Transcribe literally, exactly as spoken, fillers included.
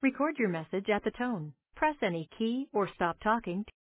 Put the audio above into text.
Record your message at the tone. Press any key or stop talking